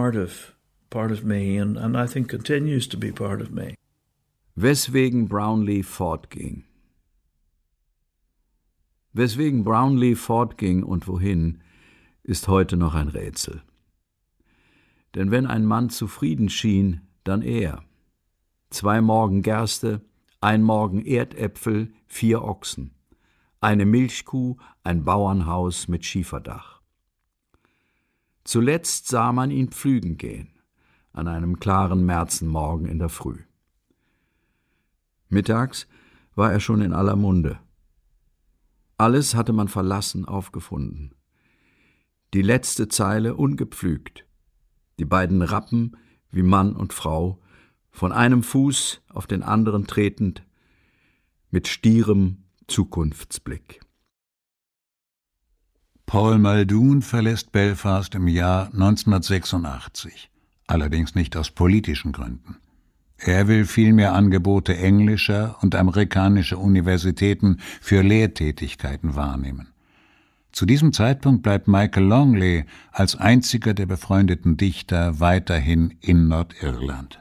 Weswegen Brownlee fortging. Weswegen Brownlee fortging und wohin, ist heute noch ein Rätsel. Denn wenn ein Mann zufrieden schien, dann er. Zwei Morgen Gerste, ein Morgen Erdäpfel, vier Ochsen, eine Milchkuh, ein Bauernhaus mit Schieferdach. Zuletzt sah man ihn pflügen gehen, an einem klaren Märzenmorgen in der Früh. Mittags war er schon in aller Munde. Alles hatte man verlassen aufgefunden. Die letzte Zeile ungepflügt, die beiden Rappen wie Mann und Frau, von einem Fuß auf den anderen tretend, mit stierem Zukunftsblick. Paul Muldoon verlässt Belfast im Jahr neunzehnhundertsechsundachtzig, allerdings nicht aus politischen Gründen. Er will vielmehr Angebote englischer und amerikanischer Universitäten für Lehrtätigkeiten wahrnehmen. Zu diesem Zeitpunkt bleibt Michael Longley als einziger der befreundeten Dichter weiterhin in Nordirland.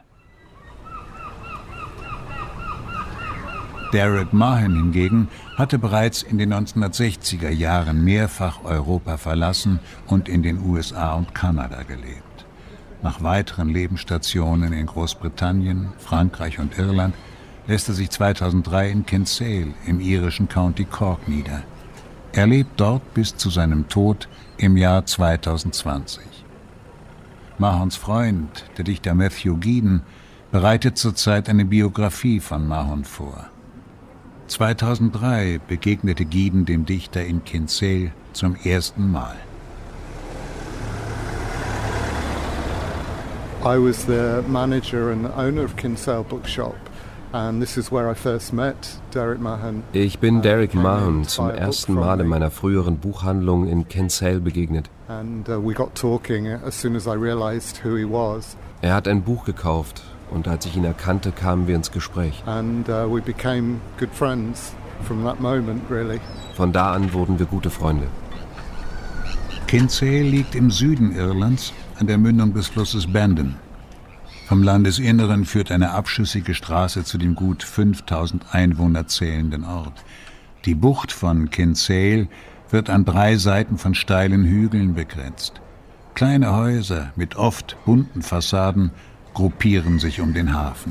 Derek Mahon hingegen hatte bereits in den neunzehnhundertsechziger Jahren mehrfach Europa verlassen und in den U S A und Kanada gelebt. Nach weiteren Lebensstationen in Großbritannien, Frankreich und Irland lässt er sich zweitausenddrei in Kinsale im irischen County Cork nieder. Er lebt dort bis zu seinem Tod im Jahr zweitausendzwanzig. Mahons Freund, der Dichter Matthew Geeden, bereitet zurzeit eine Biografie von Mahon vor. zweitausenddrei begegnete Geeden dem Dichter in Kinsale zum ersten Mal. I was the manager and owner of Kinsale Bookshop. And this is where I first met Derek Mahon. Ich bin Derek Mahon zum ersten Mal in meiner früheren Buchhandlung in Kinsale begegnet. And uh, we got talking as soon as I realized who he was. Er hat ein Buch gekauft und als ich ihn erkannte, kamen wir ins Gespräch. And uh, we became good friends from that moment, really. Von da an wurden wir gute Freunde. Kinsale liegt im Süden Irlands an der Mündung des Flusses Bandon. Vom Landesinneren führt eine abschüssige Straße zu dem gut fünftausend Einwohner zählenden Ort. Die Bucht von Kinsale wird an drei Seiten von steilen Hügeln begrenzt. Kleine Häuser mit oft bunten Fassaden gruppieren sich um den Hafen.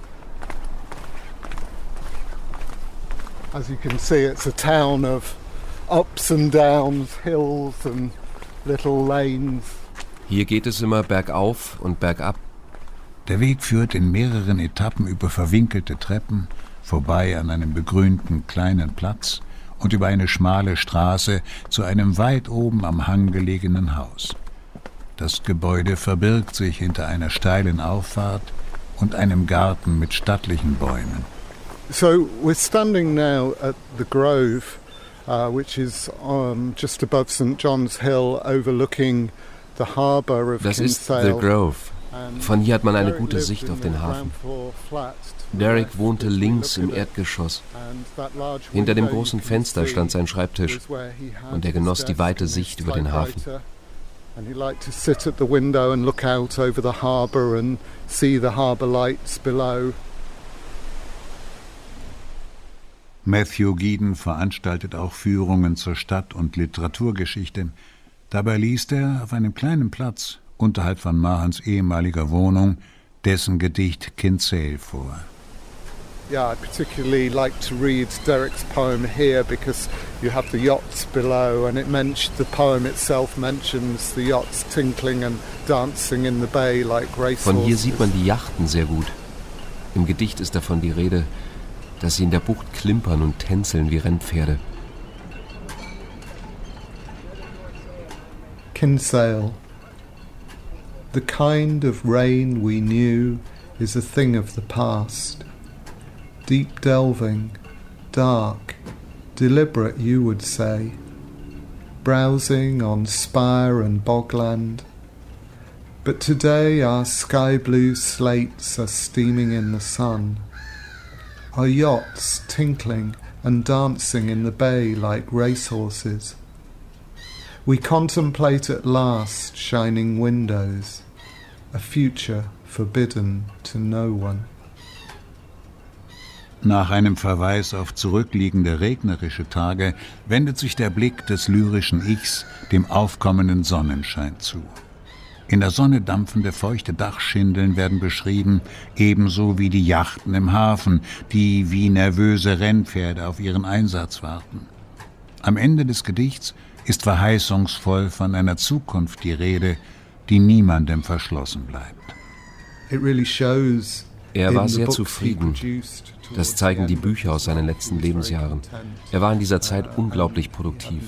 As you can see, it's a town of ups and downs, hills and little lanes. Hier geht es immer bergauf und bergab. Der Weg führt in mehreren Etappen über verwinkelte Treppen, vorbei an einem begrünten kleinen Platz und über eine schmale Straße zu einem weit oben am Hang gelegenen Haus. Das Gebäude verbirgt sich hinter einer steilen Auffahrt und einem Garten mit stattlichen Bäumen. So we're standing now at the Grove, uh, which is um, just above Saint John's Hill, overlooking the harbour of Das ist Kinsale. The Grove. Von hier hat man eine gute Sicht auf den Hafen. Derek wohnte links im Erdgeschoss. Hinter dem großen Fenster stand sein Schreibtisch und er genoss die weite Sicht über den Hafen. And he liked to sit at the window and look out over the harbour and see the harbour lights below. Matthew Gieden veranstaltet auch Führungen zur Stadt- und Literaturgeschichte. Dabei liest er auf einem kleinen Platz unterhalb von Mahans ehemaliger Wohnung dessen Gedicht Kinsale vor. Yeah, I particularly like to read Derek's poem here because you have the yachts below, and it mentions the poem itself mentions the yachts tinkling and dancing in the bay like racehorses. Von hier sieht man die Yachten sehr gut. Im Gedicht ist davon die Rede, dass sie in der Bucht klimpern und tänzeln wie Rennpferde. Kinsale. The kind of rain we knew is a thing of the past. Deep delving, dark, deliberate you would say, browsing on spire and bogland. But today our sky blue slates are steaming in the sun. Our yachts tinkling and dancing in the bay like racehorses. We contemplate at last shining windows, a future forbidden to no one. Nach einem Verweis auf zurückliegende regnerische Tage wendet sich der Blick des lyrischen Ichs dem aufkommenden Sonnenschein zu. In der Sonne dampfende feuchte Dachschindeln werden beschrieben, ebenso wie die Yachten im Hafen, die wie nervöse Rennpferde auf ihren Einsatz warten. Am Ende des Gedichts ist verheißungsvoll von einer Zukunft die Rede, die niemandem verschlossen bleibt. It really shows. Er war sehr zufrieden. Das zeigen die Bücher aus seinen letzten Lebensjahren. Er war in dieser Zeit unglaublich produktiv.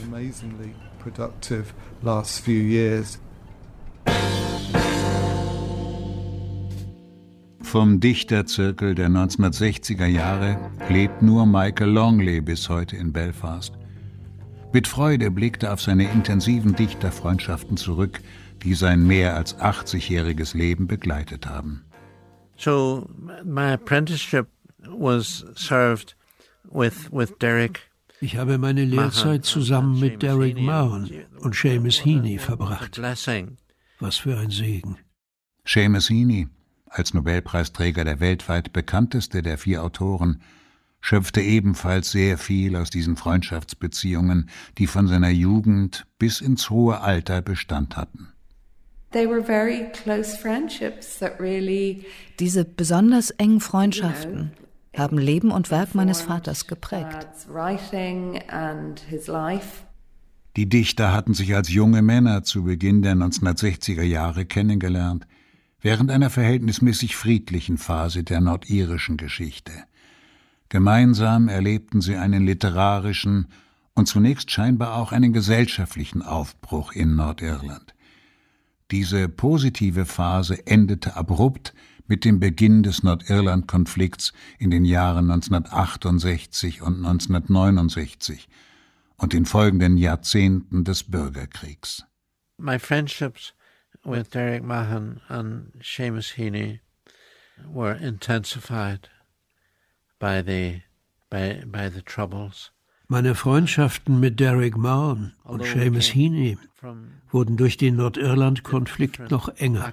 Vom Dichterzirkel der neunzehnhundertsechziger Jahre lebt nur Michael Longley bis heute in Belfast. Mit Freude blickt er auf seine intensiven Dichterfreundschaften zurück, die sein mehr als achtzigjähriges Leben begleitet haben. So my apprenticeship was served with with Derek. Ich habe meine Lehrzeit zusammen mit Derek Mahon und Seamus Heaney verbracht. Was für ein Segen. Seamus Heaney, als Nobelpreisträger der weltweit bekannteste der vier Autoren, schöpfte ebenfalls sehr viel aus diesen Freundschaftsbeziehungen, die von seiner Jugend bis ins hohe Alter Bestand hatten. They were very close friendships that really, Diese besonders engen Freundschaften haben Leben und Werk meines Vaters geprägt. Die Dichter hatten sich als junge Männer zu Beginn der neunzehnhundertsechziger Jahre kennengelernt, während einer verhältnismäßig friedlichen Phase der nordirischen Geschichte. Gemeinsam erlebten sie einen literarischen und zunächst scheinbar auch einen gesellschaftlichen Aufbruch in Nordirland. Diese positive Phase endete abrupt mit dem Beginn des Nordirland-Konflikts in den Jahren neunzehnhundertachtundsechzig und neunzehnhundertneunundsechzig und den folgenden Jahrzehnten des Bürgerkriegs. My friendships with Derek Mahon and Seamus Heaney were intensified by the by by the troubles. Meine Freundschaften mit Derek Mahon und Seamus Heaney wurden durch den Nordirland-Konflikt noch enger.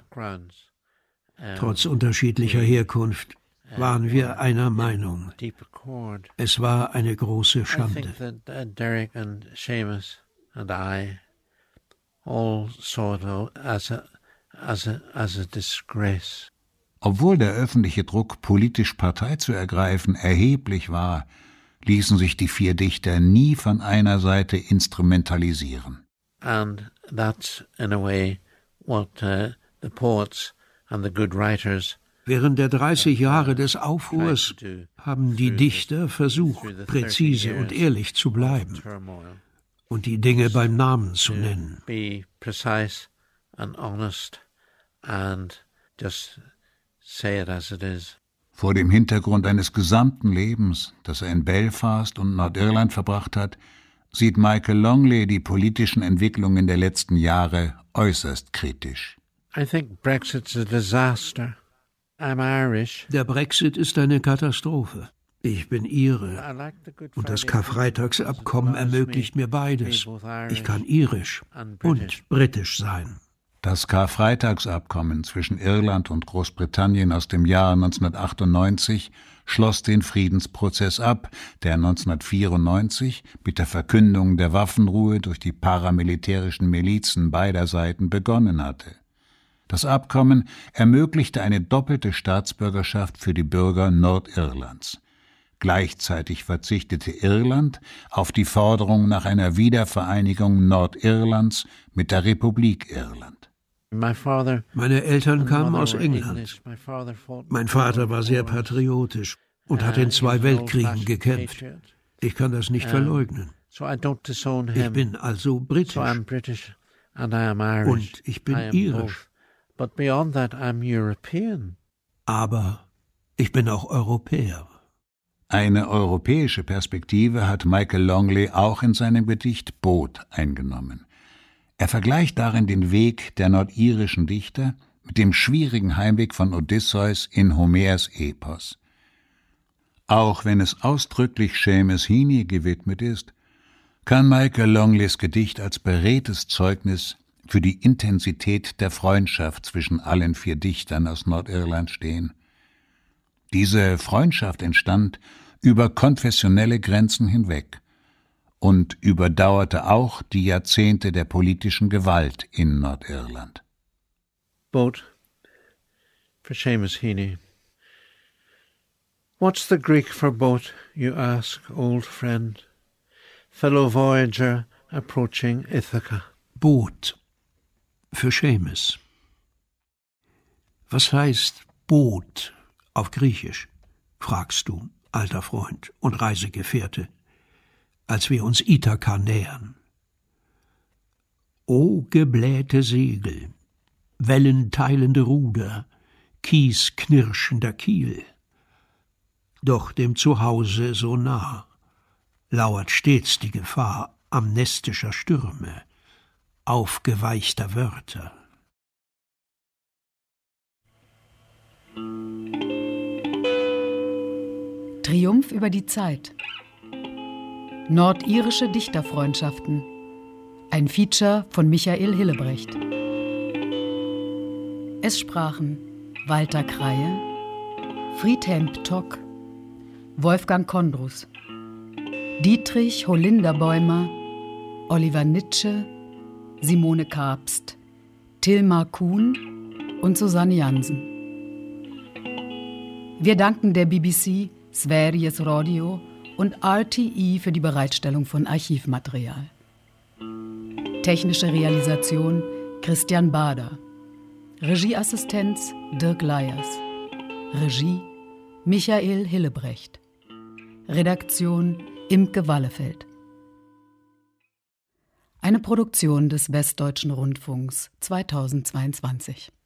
Trotz unterschiedlicher Herkunft waren wir einer Meinung. Es war eine große Schande. Derek and Seamus and I all saw it as a, as a, as a disgrace. Obwohl der öffentliche Druck, politisch Partei zu ergreifen, erheblich war, ließen sich die vier Dichter nie von einer Seite instrumentalisieren. And that's in a way what uh, the poets and the good writers. Während der dreißig Jahre des Aufruhrs haben die Dichter versucht, präzise und ehrlich zu bleiben und die Dinge beim Namen zu nennen. Be precise and honest and just say it as it is. Vor dem Hintergrund eines gesamten Lebens, das er in Belfast und Nordirland verbracht hat, sieht Michael Longley die politischen Entwicklungen der letzten Jahre äußerst kritisch. I think Brexit's a disaster. I'm Irish. Der Brexit ist eine Katastrophe. Ich bin Ire. Und das Karfreitagsabkommen ermöglicht mir beides. Ich kann irisch und britisch sein. Das Karfreitagsabkommen zwischen Irland und Großbritannien aus dem Jahr neunzehnhundertachtundneunzig schloss den Friedensprozess ab, der neunzehnhundertvierundneunzig mit der Verkündung der Waffenruhe durch die paramilitärischen Milizen beider Seiten begonnen hatte. Das Abkommen ermöglichte eine doppelte Staatsbürgerschaft für die Bürger Nordirlands. Gleichzeitig verzichtete Irland auf die Forderung nach einer Wiedervereinigung Nordirlands mit der Republik Irland. Meine Eltern kamen aus England. Mein Vater war sehr patriotisch und hat in zwei Weltkriegen gekämpft. Ich kann das nicht verleugnen. Ich bin also britisch. Und ich bin irisch. But beyond that, I'm European. Aber ich bin auch Europäer. Eine europäische Perspektive hat Michael Longley auch in seinem Gedicht Boot eingenommen. Er vergleicht darin den Weg der nordirischen Dichter mit dem schwierigen Heimweg von Odysseus in Homers Epos. Auch wenn es ausdrücklich Seamus Heaney gewidmet ist, kann Michael Longleys Gedicht als beredtes Zeugnis für die Intensität der Freundschaft zwischen allen vier Dichtern aus Nordirland stehen. Diese Freundschaft entstand über konfessionelle Grenzen hinweg und überdauerte auch die Jahrzehnte der politischen Gewalt in Nordirland. Boat for Seamus Heaney. What's the Greek for boat, you ask, old friend, fellow voyager approaching Ithaca? Boot für Seamus. Was heißt Boot auf Griechisch, fragst du, alter Freund und Reisegefährte, als wir uns Ithaka nähern. O geblähte Segel, wellenteilende Ruder, kiesknirschender Kiel. Doch dem Zuhause so nah lauert stets die Gefahr amnestischer Stürme, aufgeweichter Wörter. Triumph über die Zeit. Nordirische Dichterfreundschaften. Ein Feature von Michael Hillebrecht. Es sprachen Walter Kreie, Friedhelm Ptock, Wolfgang Kondrus, Dietrich Holinderbäumer, Oliver Nitsche, Simone Kabst, Tilmar Kuhn und Susanne Jansen. Wir danken der B B C, Sveriges Radio und R T I für die Bereitstellung von Archivmaterial. Technische Realisation Christian Bader. Regieassistenz Dirk Leyers. Regie Michael Hillebrecht. Redaktion Imke Wallefeld. Eine Produktion des Westdeutschen Rundfunks zweitausendzweiundzwanzig.